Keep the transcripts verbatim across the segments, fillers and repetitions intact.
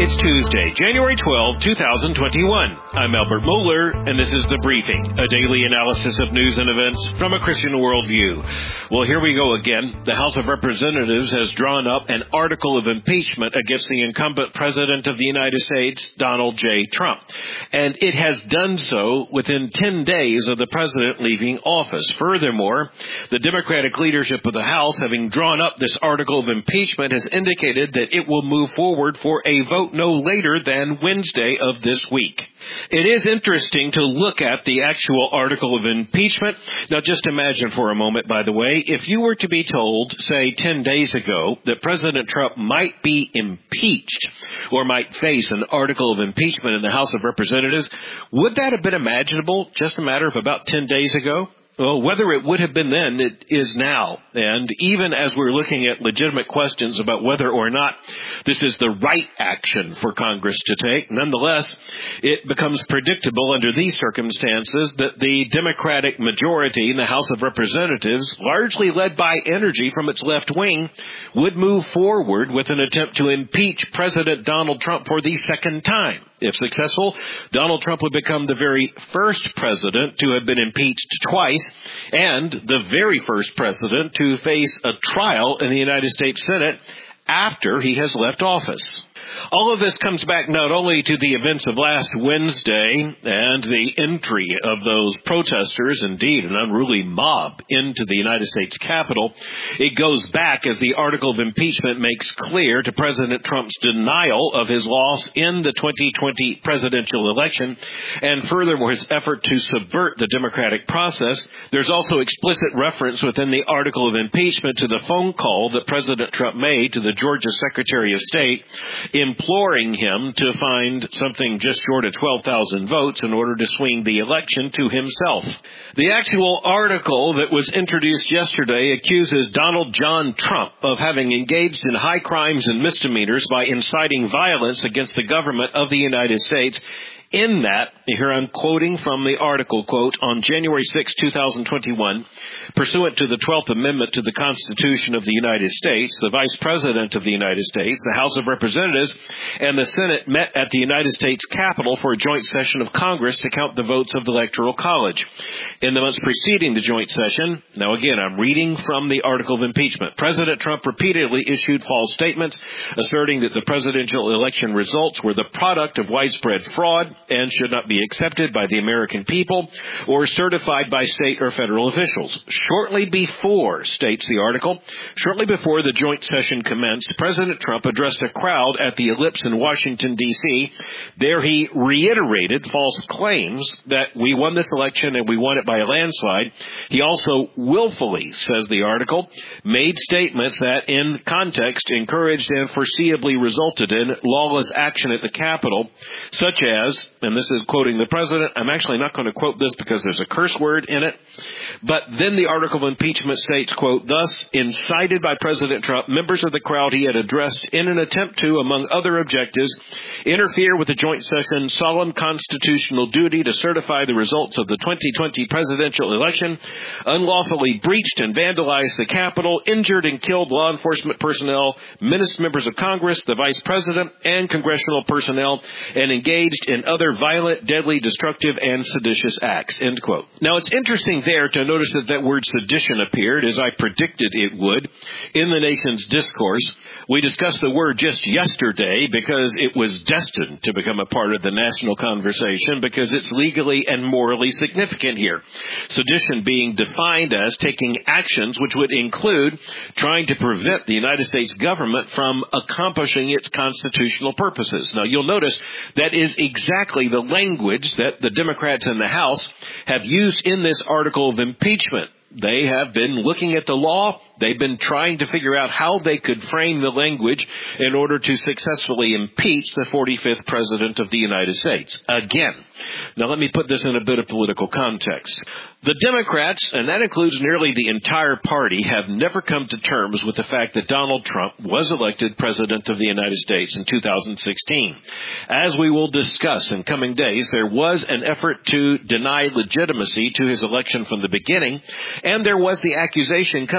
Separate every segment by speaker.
Speaker 1: It's Tuesday, January twelfth, twenty twenty-one. I'm Albert Moeller, and this is The Briefing, a daily analysis of news and events from a Christian worldview. Well, here we go again. The House of Representatives has drawn up an article of impeachment against the incumbent President of the United States, Donald J. Trump. And it has done so within ten days of the President leaving office. Furthermore, the Democratic leadership of the House, having drawn up this article of impeachment, has indicated that it will move forward for a vote no later than Wednesday of this week. It is interesting to look at the actual article of impeachment. Now, just imagine for a moment, by the way, if you were to be told, say, ten days ago, that President Trump might be impeached or might face an article of impeachment in the House of Representatives, would that have been imaginable just a matter of about ten days ago? Well, whether it would have been then, it is now. And even as we're looking at legitimate questions about whether or not this is the right action for Congress to take, nonetheless, it becomes predictable under these circumstances that the Democratic majority in the House of Representatives, largely led by energy from its left wing, would move forward with an attempt to impeach President Donald Trump for the second time. If successful, Donald Trump would become the very first president to have been impeached twice and the very first president to face a trial in the United States Senate after he has left office. All of this comes back not only to the events of last Wednesday and the entry of those protesters, indeed an unruly mob, into the United States Capitol. It goes back, as the article of impeachment makes clear, to President Trump's denial of his loss in the twenty twenty presidential election, and furthermore his effort to subvert the democratic process. There's also explicit reference within the article of impeachment to the phone call that President Trump made to the Georgia Secretary of State, imploring him to find something just short of twelve thousand votes in order to swing the election to himself. The actual article that was introduced yesterday accuses Donald John Trump of having engaged in high crimes and misdemeanors by inciting violence against the government of the United States. In that, here I'm quoting from the article, quote, on January sixth, twenty twenty-one, pursuant to the twelfth Amendment to the Constitution of the United States, the Vice President of the United States, the House of Representatives, and the Senate met at the United States Capitol for a joint session of Congress to count the votes of the Electoral College. In the months preceding the joint session, now again, I'm reading from the article of impeachment, President Trump repeatedly issued false statements asserting that the presidential election results were the product of widespread fraud and should not be accepted by the American people or certified by state or federal officials. Shortly before, states the article, shortly before the joint session commenced, President Trump addressed a crowd at the Ellipse in Washington, D C There he reiterated false claims that we won this election and we won it by a landslide. He also willfully, says the article, made statements that in context encouraged and foreseeably resulted in lawless action at the Capitol, such as, and this is quoting the president. I'm actually not going to quote this because there's a curse word in it. But then the article of impeachment states, quote, thus incited by President Trump, members of the crowd he had addressed in an attempt to, among other objectives, interfere with the joint session's solemn constitutional duty to certify the results of the twenty twenty presidential election, unlawfully breached and vandalized the Capitol, injured and killed law enforcement personnel, ministers, members of Congress, the vice president, and congressional personnel, and engaged in other violent, deadly, destructive, and seditious acts, end quote. Now, it's interesting there to notice that that word sedition appeared, as I predicted it would, in the nation's discourse. We discussed the word just yesterday because it was destined to become a part of the national conversation because it's legally and morally significant here. Sedition being defined as taking actions which would include trying to prevent the United States government from accomplishing its constitutional purposes. Now, you'll notice that is exactly the language that the Democrats in the House have used in this article of impeachment. They have been looking at the law. They've been trying to figure out how they could frame the language in order to successfully impeach the forty-fifth president of the United States. Again, now let me put this in a bit of political context. The Democrats, and that includes nearly the entire party, have never come to terms with the fact that Donald Trump was elected president of the United States in two thousand sixteen. As we will discuss in coming days, there was an effort to deny legitimacy to his election from the beginning, and there was the accusation coming from many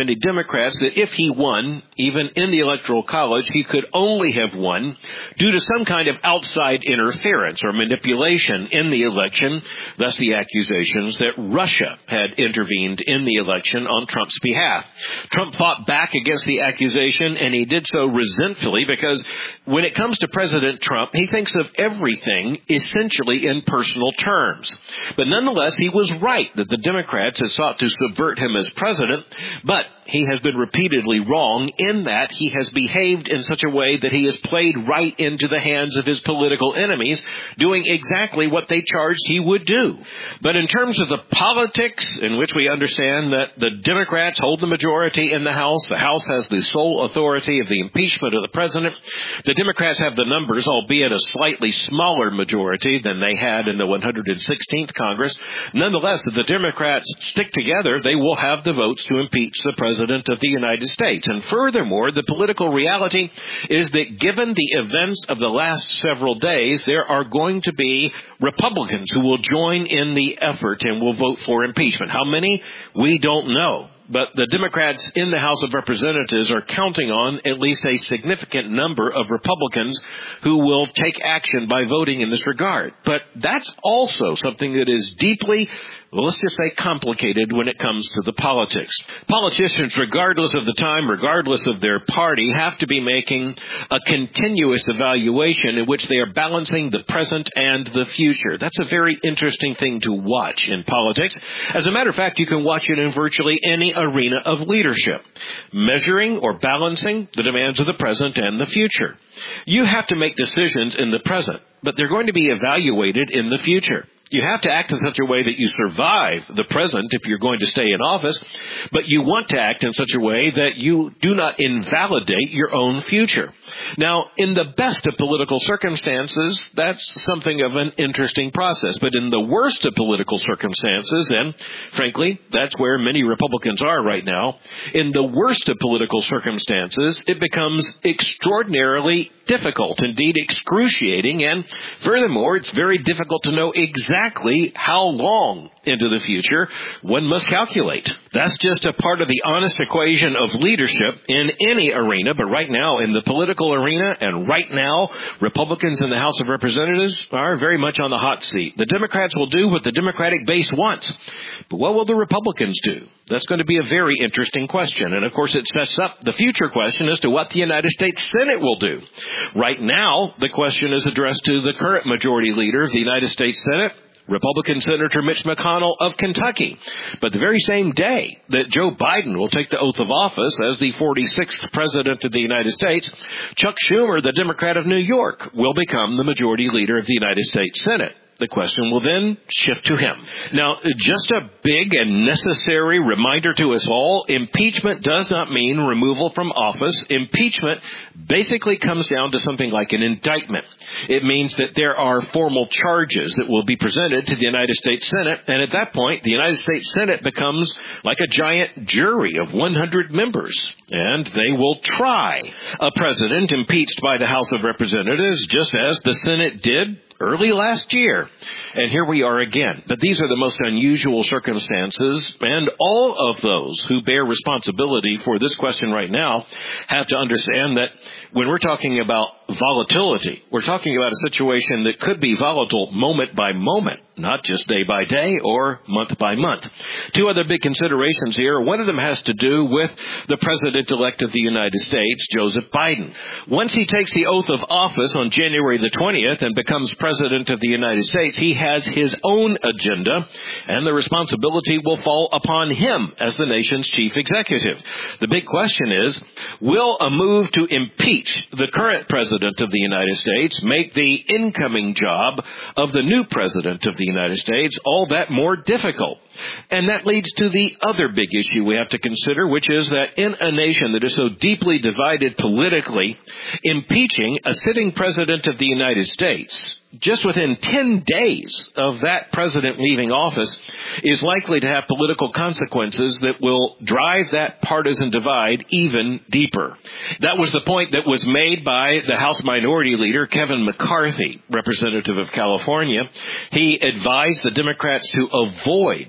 Speaker 1: many Democrats that if he won, even in the Electoral College, he could only have won due to some kind of outside interference or manipulation in the election, thus the accusations that Russia had intervened in the election on Trump's behalf. Trump fought back against the accusation, and he did so resentfully because when it comes to President Trump, he thinks of everything essentially in personal terms. But nonetheless, he was right that the Democrats had sought to subvert him as president, but he has been repeatedly wrong in that he has behaved in such a way that he has played right into the hands of his political enemies, doing exactly what they charged he would do. But in terms of the politics in which we understand that the Democrats hold the majority in the House, the House has the sole authority of the impeachment of the president, the Democrats have the numbers, albeit a slightly smaller majority than they had in the one hundred sixteenth Congress. Nonetheless, if the Democrats stick together, they will have the votes to impeach the president of the United States. And furthermore, the political reality is that given the events of the last several days, there are going to be Republicans who will join in the effort and will vote for impeachment. How many? We don't know. But the Democrats in the House of Representatives are counting on at least a significant number of Republicans who will take action by voting in this regard. But that's also something that is deeply, well, let's just say complicated when it comes to the politics. Politicians, regardless of the time, regardless of their party, have to be making a continuous evaluation in which they are balancing the present and the future. That's a very interesting thing to watch in politics. As a matter of fact, you can watch it in virtually any arena of leadership, measuring or balancing the demands of the present and the future. You have to make decisions in the present, but they're going to be evaluated in the future. You have to act in such a way that you survive the present if you're going to stay in office, but you want to act in such a way that you do not invalidate your own future. Now, in the best of political circumstances, that's something of an interesting process. But in the worst of political circumstances, and frankly, that's where many Republicans are right now, in the worst of political circumstances, it becomes extraordinarily difficult, indeed excruciating, and furthermore, it's very difficult to know exactly Exactly how long into the future one must calculate. That's just a part of the honest equation of leadership in any arena, but right now in the political arena and right now, Republicans in the House of Representatives are very much on the hot seat. The Democrats will do what the Democratic base wants, but what will the Republicans do? That's going to be a very interesting question. And of course, it sets up the future question as to what the United States Senate will do. Right now, the question is addressed to the current majority leader of the United States Senate, Republican Senator Mitch McConnell of Kentucky. But the very same day that Joe Biden will take the oath of office as the forty-sixth President of the United States, Chuck Schumer, the Democrat of New York, will become the majority leader of the United States Senate. The question will then shift to him. Now, just a big and necessary reminder to us all, impeachment does not mean removal from office. Impeachment basically comes down to something like an indictment. It means that there are formal charges that will be presented to the United States Senate, and at that point, the United States Senate becomes like a giant jury of one hundred members, and they will try a president impeached by the House of Representatives, just as the Senate did early last year. And here we are again. But these are the most unusual circumstances, and all of those who bear responsibility for this question right now have to understand that when we're talking about volatility, we're talking about a situation that could be volatile moment by moment, not just day by day or month by month. Two other big considerations here. One of them has to do with the President-elect of the United States, Joseph Biden. Once he takes the oath of office on January the twentieth and becomes President of the United States, he has his own agenda, and the responsibility will fall upon him as the nation's chief executive. The big question is, will a move to impeach the current President of the United States make the incoming job of the new President of the United States all that more difficult? And that leads to the other big issue we have to consider, which is that in a nation that is so deeply divided politically, impeaching a sitting President of the United States just within ten days of that president leaving office is likely to have political consequences that will drive that partisan divide even deeper. That was the point that was made by the House Minority Leader, Kevin McCarthy, representative of California. He advised the Democrats to avoid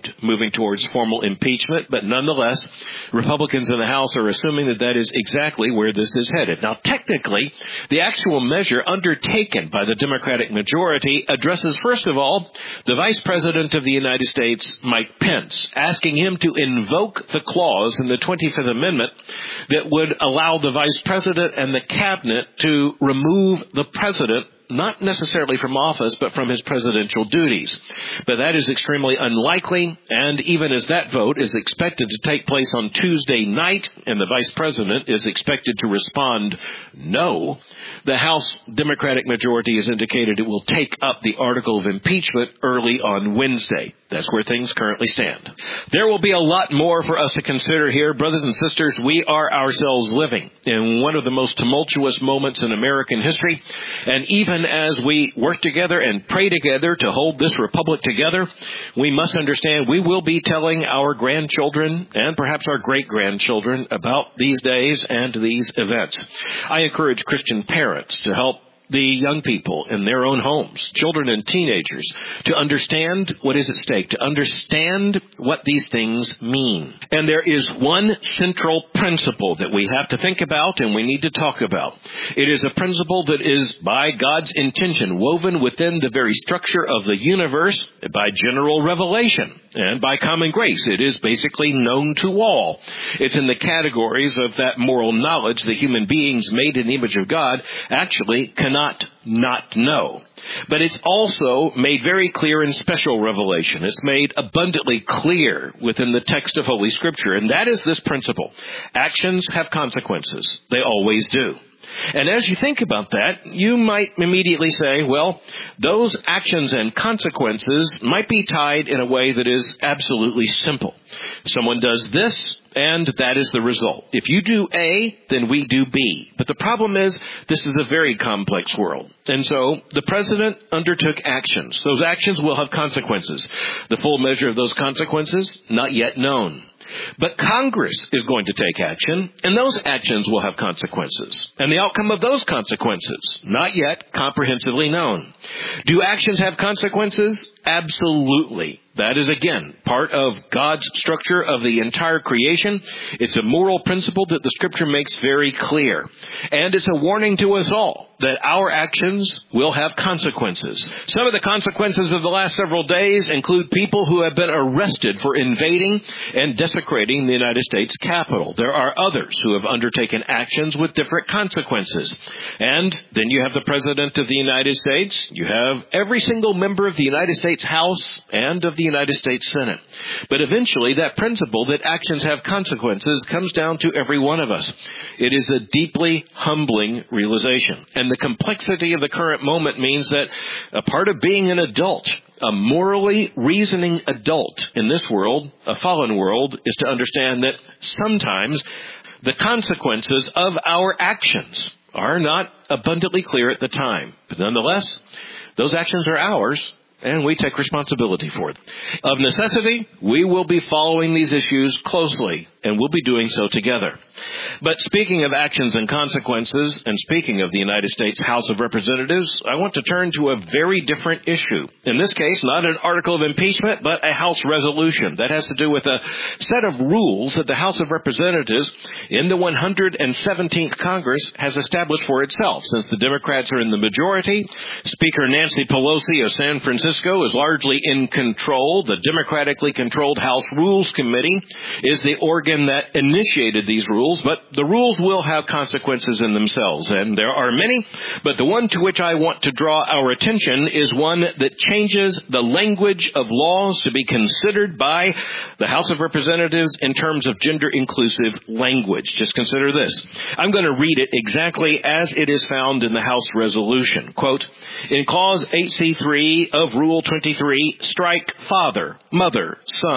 Speaker 1: vote moving towards formal impeachment, but nonetheless, Republicans in the House are assuming that that is exactly where this is headed. Now, technically, the actual measure undertaken by the Democratic majority addresses, first of all, the Vice President of the United States, Mike Pence, asking him to invoke the clause in the twenty-fifth Amendment that would allow the Vice President and the Cabinet to remove the President, not necessarily from office, but from his presidential duties. But that is extremely unlikely, and even as that vote is expected to take place on Tuesday night, and the Vice President is expected to respond no, the House Democratic majority has indicated it will take up the article of impeachment early on Wednesday. That's where things currently stand. There will be a lot more for us to consider here. Brothers and sisters, we are ourselves living in one of the most tumultuous moments in American history. And even as we work together and pray together to hold this republic together, we must understand we will be telling our grandchildren and perhaps our great-grandchildren about these days and these events. I encourage Christian parents to help the young people in their own homes, children and teenagers, to understand what is at stake, to understand what these things mean. And there is one central principle that we have to think about and we need to talk about. It is a principle that is by God's intention woven within the very structure of the universe by general revelation and by common grace. It is basically known to all. It's in the categories of that moral knowledge that human beings made in the image of God actually cannot not know. But it's also made very clear in special revelation. It's made abundantly clear within the text of Holy Scripture, and that is this principle. Actions have consequences. They always do. And as you think about that, you might immediately say, well, those actions and consequences might be tied in a way that is absolutely simple. Someone does this, and that is the result. If you do A, then we do B. But the problem is, this is a very complex world. And so, the president undertook actions. Those actions will have consequences. The full measure of those consequences, not yet known. But Congress is going to take action, and those actions will have consequences. And the outcome of those consequences, not yet comprehensively known. Do actions have consequences? Absolutely. That is, again, part of God's structure of the entire creation. It's a moral principle that the Scripture makes very clear. And it's a warning to us all that our actions will have consequences. Some of the consequences of the last several days include people who have been arrested for invading and desecrating the United States Capitol. There are others who have undertaken actions with different consequences. And then you have the President of the United States. You have every single member of the United States House and of the United States Senate. But eventually, that principle that actions have consequences comes down to every one of us. It is a deeply humbling realization. And the complexity of the current moment means that a part of being an adult, a morally reasoning adult in this world, a fallen world, is to understand that sometimes the consequences of our actions are not abundantly clear at the time. But nonetheless, those actions are ours, and we take responsibility for it. Of necessity, we will be following these issues closely, and we'll be doing so together. But speaking of actions and consequences, and speaking of the United States House of Representatives, I want to turn to a very different issue. In this case, not an article of impeachment, but a House resolution. That has to do with a set of rules that the House of Representatives in the one hundred seventeenth Congress has established for itself. Since the Democrats are in the majority, Speaker Nancy Pelosi of San Francisco is largely in control. The democratically controlled House Rules Committee is the organ that initiated these rules. But the rules will have consequences in themselves, and there are many, but the one to which I want to draw our attention is one that changes the language of laws to be considered by the House of Representatives in terms of gender-inclusive language. Just consider this. I'm going to read it exactly as it is found in the House resolution. Quote, in Clause eight C three of Rule twenty-three, strike father, mother, son,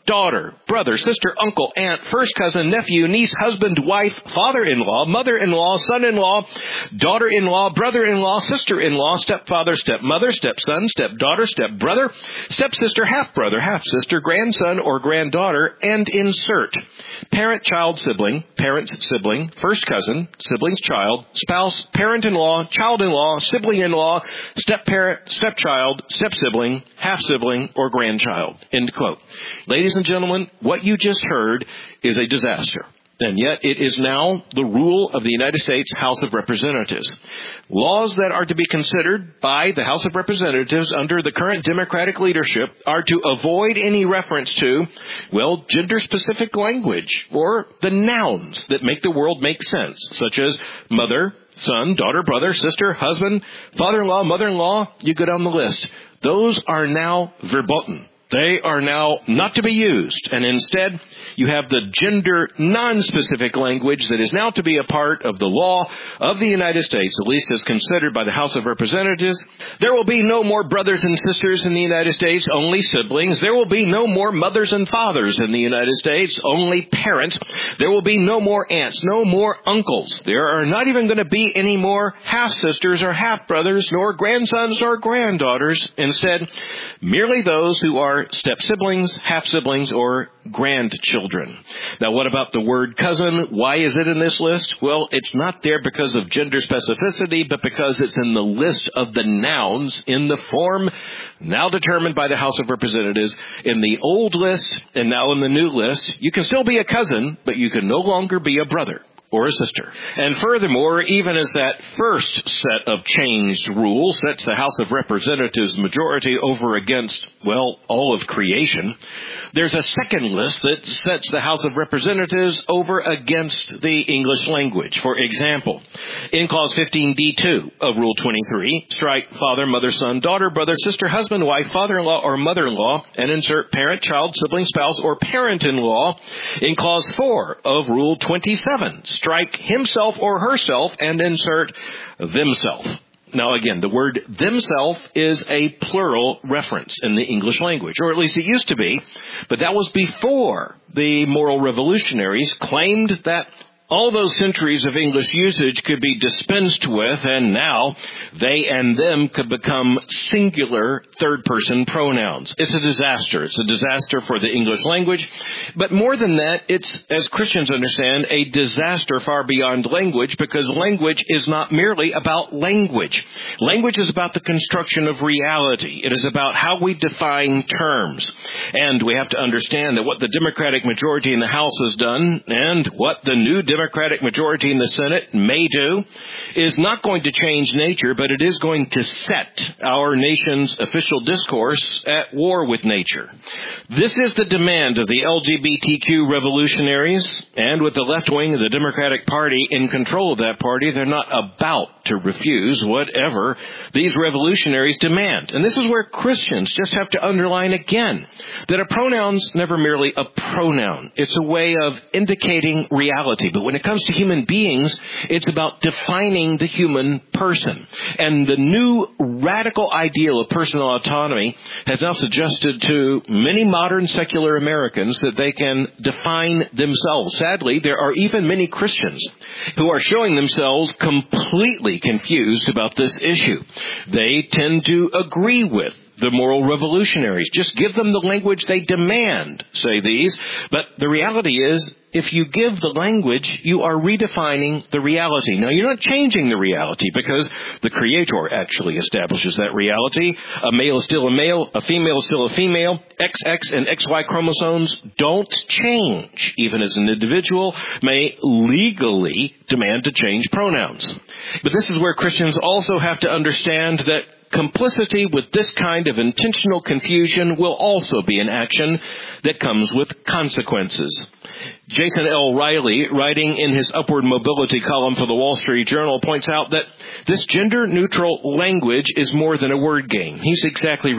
Speaker 1: daughter, brother, sister, uncle, aunt, first cousin, nephew, niece, husband, wife, father-in-law, mother-in-law, son-in-law, daughter-in-law, brother-in-law, sister-in-law, stepfather, stepmother, stepson, stepdaughter, stepbrother, stepsister, half-brother, half-sister, grandson or granddaughter, and insert parent, child, sibling, parent's sibling, first cousin, sibling's child, spouse, parent-in-law, child-in-law, sibling-in-law, step-parent, stepchild, step-sibling, half-sibling, or grandchild. End quote. Ladies and gentlemen, what you just heard is a disaster. And yet it is now the rule of the United States House of Representatives. Laws that are to be considered by the House of Representatives under the current Democratic leadership are to avoid any reference to, well, gender-specific language or the nouns that make the world make sense, such as mother, son, daughter, brother, sister, husband, father-in-law, mother-in-law. You go down the list. Those are now verboten. They are now not to be used, and instead you have the gender non-specific language that is now to be a part of the law of the United States, at least as considered by the House of Representatives. There will be no more brothers and sisters in the United States, only siblings. There will be no more mothers and fathers in the United States, only parents. There will be no more aunts, no more uncles. There are not even going to be any more half-sisters or half-brothers, nor grandsons or granddaughters. Instead, merely those who are step-siblings, half-siblings, or grandchildren. Now, what about the word cousin? Why is it in this list? Well, it's not there because of gender specificity, but because it's in the list of the nouns in the form now determined by the House of Representatives. In the old list and now in the new list, you can still be a cousin, but you can no longer be a brother or a sister. And furthermore, even as that first set of changed rules sets the House of Representatives majority over against, well, all of creation, there's a second list that sets the House of Representatives over against the English language. For example, in Clause fifteen D two of Rule twenty-three, strike father, mother, son, daughter, brother, sister, husband, wife, father-in-law, or mother-in-law, and insert parent, child, sibling, spouse, or parent-in-law. In Clause four of Rule twenty-seven, strike himself or herself and insert themself. Now, again, the word themself is a plural reference in the English language, or at least it used to be, but that was before the moral revolutionaries claimed that all those centuries of English usage could be dispensed with, and now they and them could become singular third-person pronouns. It's a disaster. It's a disaster for the English language. But more than that, it's, as Christians understand, a disaster far beyond language, because language is not merely about language. Language is about the construction of reality. It is about how we define terms. And we have to understand that what the Democratic majority in the House has done, and what the new Democratic majority in the Senate may do, is not going to change nature, but it is going to set our nation's official discourse at war with nature. This is the demand of the L G B T Q revolutionaries, and with the left wing of the Democratic Party in control of that party, they're not about to refuse whatever these revolutionaries demand. And this is where Christians just have to underline again that a pronoun's never merely a pronoun. It's a way of indicating reality. But when it comes to human beings, it's about defining the human person. And the new radical ideal of personal autonomy has now suggested to many modern secular Americans that they can define themselves. Sadly, there are even many Christians who are showing themselves completely confused about this issue. They tend to agree with the moral revolutionaries. Just give them the language they demand, say these. But the reality is, if you give the language, you are redefining the reality. Now, you're not changing the reality, because the Creator actually establishes that reality. A male is still a male. A female is still a female. X X and X Y chromosomes don't change, even as an individual may legally demand to change pronouns. But this is where Christians also have to understand that complicity with this kind of intentional confusion will also be an action that comes with consequences. Jason L. Riley, writing in his Upward Mobility column for the Wall Street Journal, points out that this gender-neutral language is more than a word game. He's exactly right.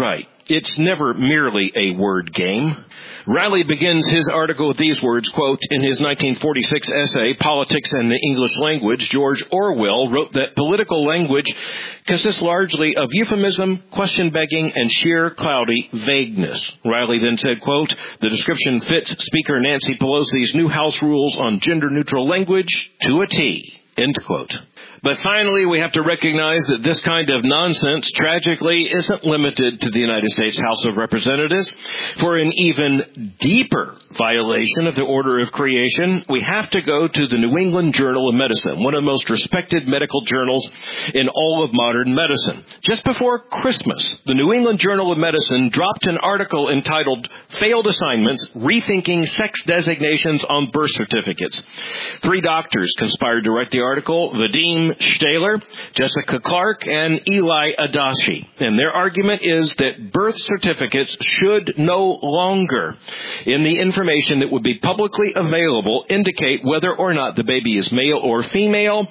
Speaker 1: it's never merely a word game. Riley begins his article with these words, quote, in his nineteen forty-six essay, Politics and the English Language, George Orwell wrote that political language consists largely of euphemism, question-begging, and sheer cloudy vagueness. Riley then said, quote, the description fits Speaker Nancy Pelosi's new House rules on gender-neutral language to a T, end quote. But finally, we have to recognize that this kind of nonsense, tragically, isn't limited to the United States House of Representatives. For an even deeper violation of the order of creation, we have to go to the New England Journal of Medicine, one of the most respected medical journals in all of modern medicine. Just before Christmas, the New England Journal of Medicine dropped an article entitled Failed Assignments, Rethinking Sex Designations on Birth Certificates. Three doctors conspired to write the article, Vadim Shtaler, Jessica Clark, and Eli Adashi. And their argument is that birth certificates should no longer, in the information that would be publicly available, indicate whether or not the baby is male or female,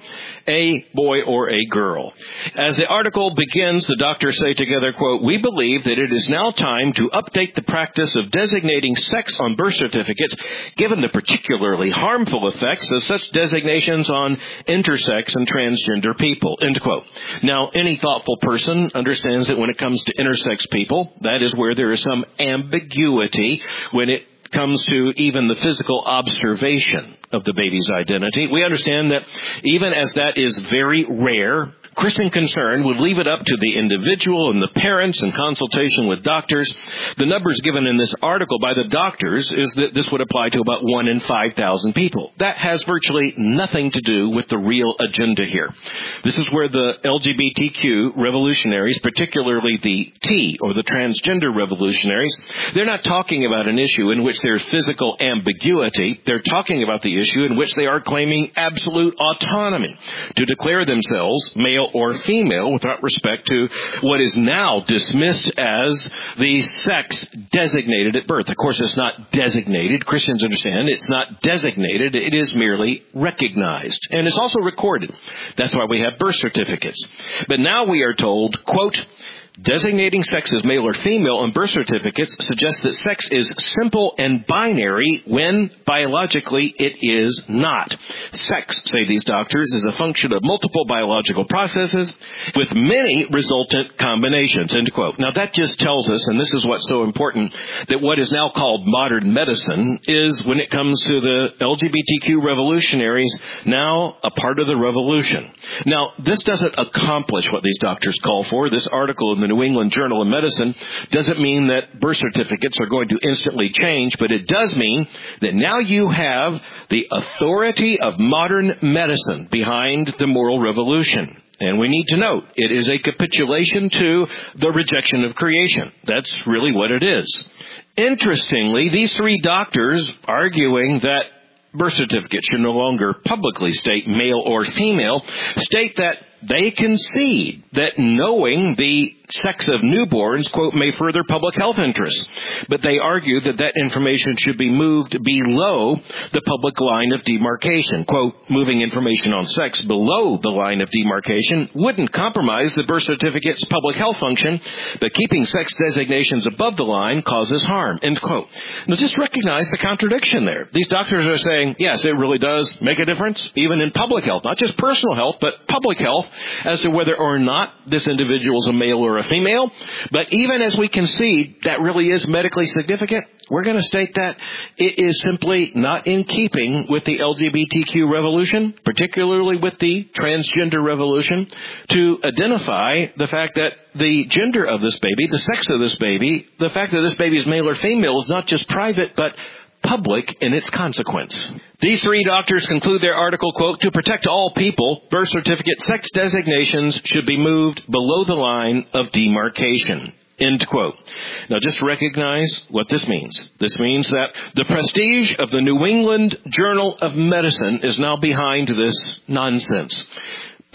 Speaker 1: a boy or a girl. As the article begins, the doctors say together, quote, we believe that it is now time to update the practice of designating sex on birth certificates, given the particularly harmful effects of such designations on intersex and transgender people, end quote. Now, any thoughtful person understands that when it comes to intersex people, that is where there is some ambiguity when it comes to even the physical observation of the baby's identity. We understand that even as that is very rare, Christian concern would leave it up to the individual and the parents in consultation with doctors. The numbers given in this article by the doctors is that this would apply to about one in five thousand people. That has virtually nothing to do with the real agenda here. This is where the L G B T Q revolutionaries, particularly the T or the transgender revolutionaries, they're not talking about an issue in which there's physical ambiguity. They're talking about the issue in which they are claiming absolute autonomy to declare themselves male or female without respect to what is now dismissed as the sex designated at birth. Of course, it's not designated. Christians understand it's not designated. It is merely recognized. And it's also recorded. That's why we have birth certificates. But now we are told, quote, designating sex as male or female on birth certificates suggests that sex is simple and binary when biologically it is not. Sex, say these doctors, is a function of multiple biological processes with many resultant combinations, end quote. Now that just tells us, and this is what's so important, that what is now called modern medicine is, when it comes to the L G B T Q revolutionaries, now a part of the revolution. Now, this doesn't accomplish what these doctors call for. This article in the New England Journal of Medicine doesn't mean that birth certificates are going to instantly change, but it does mean that now you have the authority of modern medicine behind the moral revolution. And we need to note, it is a capitulation to the rejection of creation. That's really what it is. Interestingly, these three doctors arguing that birth certificates should no longer publicly state male or female state that they concede that knowing the sex of newborns, quote, may further public health interests. But they argue that that information should be moved below the public line of demarcation. Quote, moving information on sex below the line of demarcation wouldn't compromise the birth certificate's public health function, but keeping sex designations above the line causes harm, end quote. Now just recognize the contradiction there. These doctors are saying, yes, it really does make a difference, even in public health, not just personal health, but public health, as to whether or not this individual is a male or a female. But even as we concede that really is medically significant, we're going to state that it is simply not in keeping with the L G B T Q revolution, particularly with the transgender revolution, to identify the fact that the gender of this baby, the sex of this baby, the fact that this baby is male or female is not just private, but public in its consequence. These three doctors conclude their article, quote, to protect all people, birth certificate sex designations should be moved below the line of demarcation, end quote. Now just recognize what this means. This means that the prestige of the New England Journal of Medicine is now behind this nonsense.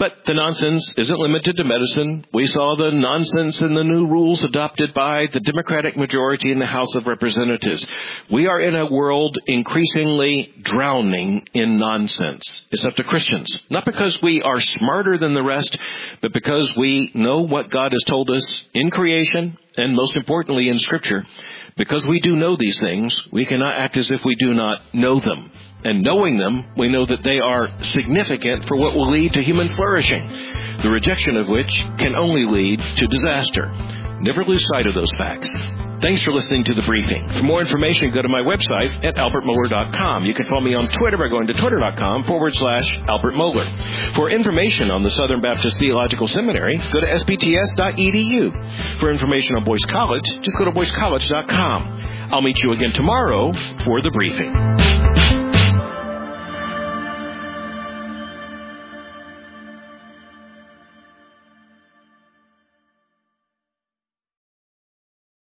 Speaker 1: But the nonsense isn't limited to medicine. We saw the nonsense in the new rules adopted by the Democratic majority in the House of Representatives. We are in a world increasingly drowning in nonsense. It's up to Christians, not because we are smarter than the rest, but because we know what God has told us in creation and most importantly in Scripture. Because we do know these things, we cannot act as if we do not know them. And knowing them, we know that they are significant for what will lead to human flourishing, the rejection of which can only lead to disaster. Never lose sight of those facts. Thanks for listening to The Briefing. For more information, go to my website at albert mohler dot com. You can follow me on Twitter by going to twitter.com forward slash Albert Mohler. For information on the Southern Baptist Theological Seminary, go to s b t s dot e d u. For information on Boyce College, just go to boyce college dot com. I'll meet you again tomorrow for The Briefing.